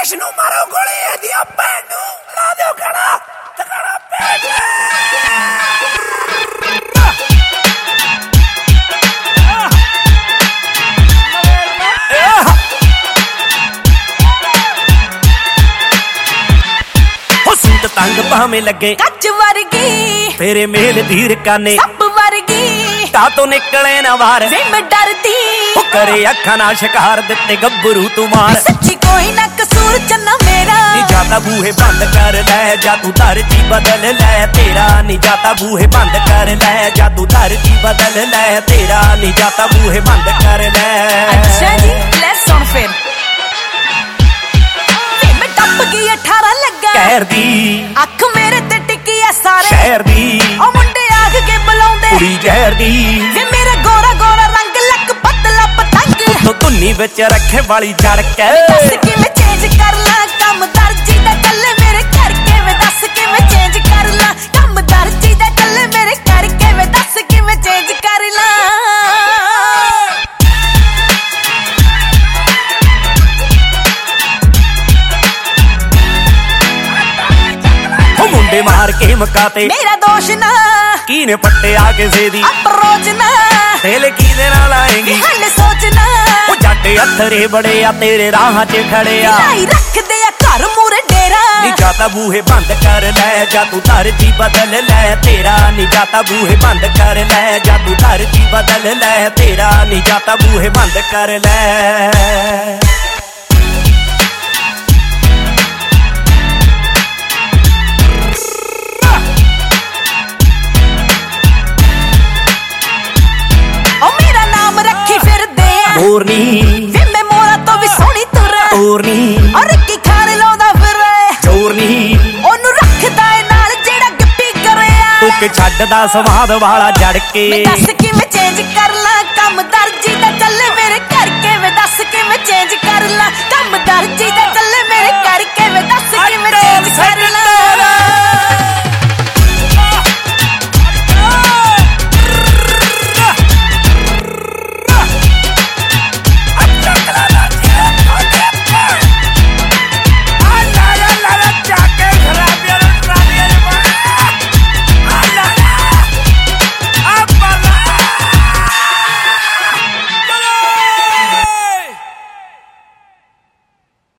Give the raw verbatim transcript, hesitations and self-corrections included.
ਦੇਸ਼ ਨੂੰ ਮਾਰੋ ਗੋਲੀ ਇਹਦੀਆਂ ਭੈਣ ਨੂੰ ਲਾ ਦਿਓ ਗੜਾ ਤਗੜਾ ਪੇਟ तंग भावे लगे कच वर्गी तेरे मेल धीर काने सप वर्गी ता तो निकले ना बाहर वे मैं डरती ओ करे अखा ना शिकार दिते गब्बरू तू मार सच्ची कोई ना कसूर चन्ना मेरा नी जाता बूहे बंद कर ले जा तू धरती बदल ले तेरा नी जाता बूहे बंद कर ले जा तू धरती बदल ले तेरा नी जाता बूहे बंद कर ले। अच्छा जी ले सुन फिर मैं टप गई अठारह लगा कहर दी अख मेरे ते टिकी है सारे शहर दी ओ मुंडे आग के बुलाउंदे कुड़ी जहर दी वे मेरा गोरा गोरा रंग लक पतला पतंग तो धुन्नी विच रखे वाली जड़ के दस के मैं चेंज कर ला कम दर्जी दा चले मेरे करके वे दस के मैं चेंज कर ला कम दर्जी दा चले मेरे करके वे दस के मैं चेंज कर ला। मुंडे मार के मकाते मेरा दोष ना की ने पट्टे आके सेदी अप्रोच ना तेल की दे नाल आएगी हल सोचना ओ जट अथरे बड़े आ तेरे राह च खड़े आ लाई रख दे घर मूरे डेरा नी जाता बूहे बंद कर ले जा तू धरती बदल ले तेरा नी जाता बूहे बंद कर ले जा तू धरती बदल ले तेरा नी जाता बूहे बंद कर ले। मोरनी वे मैं मोरा तो भी सोनी तुरा मोरनी और की खाने लाउंदा फिर चोरनी ओनू रखदा है नाल जेड़ा गप्पी करया तू के छड्डदा स्वाद वाला जड़ के मैं दस के मैं चेंज कर ला कम दर्जी दा चले मेरे करके मैं दस के मैं चेंज कर ला कम दर्जी दा चले मेरे करके मैं दस के मैं चेंज कर ला।